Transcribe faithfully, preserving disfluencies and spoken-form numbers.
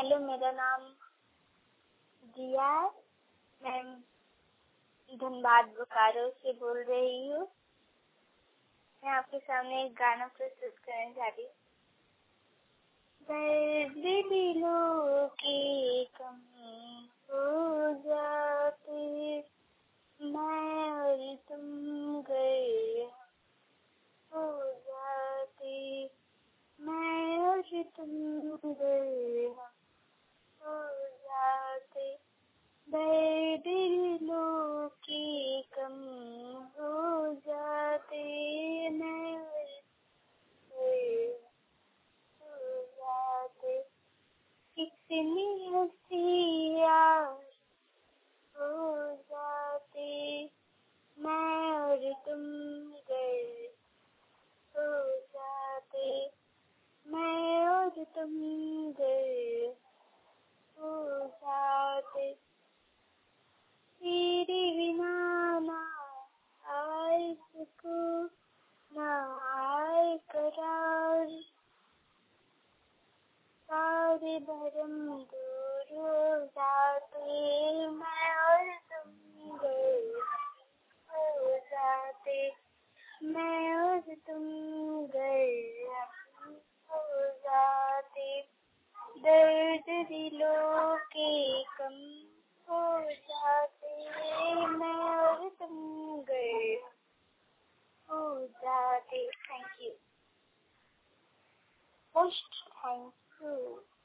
Hello, मेरा नाम जिया है। मैं धनबाद बोकारो से बोल रही हूँ। मैं आपके सामने एक गाना प्रस्तुत करने जा रही हूँ। दर्द दिलों की कमी हो जाती, मैं और तुम गए हो जाती, मैं और तुम गए हो जाते। दर्द दिलों की कमी हो जाते, मैं और तुम हो जाते। कितनी हंसी यार हो जाती, मैं और तुम गए हो जाते, मैं और तुम गए हो जाते। तेरे बिना ना आए सुकून, ना आए करार, सारे भरम दूर हो जाते, मैं और तुम गए हो जाते, मैं और तुम गए हो जाते। दर्द दिलों के कम हो जाते, मैं और तुम गए हो जाते। Thank you, most thank you.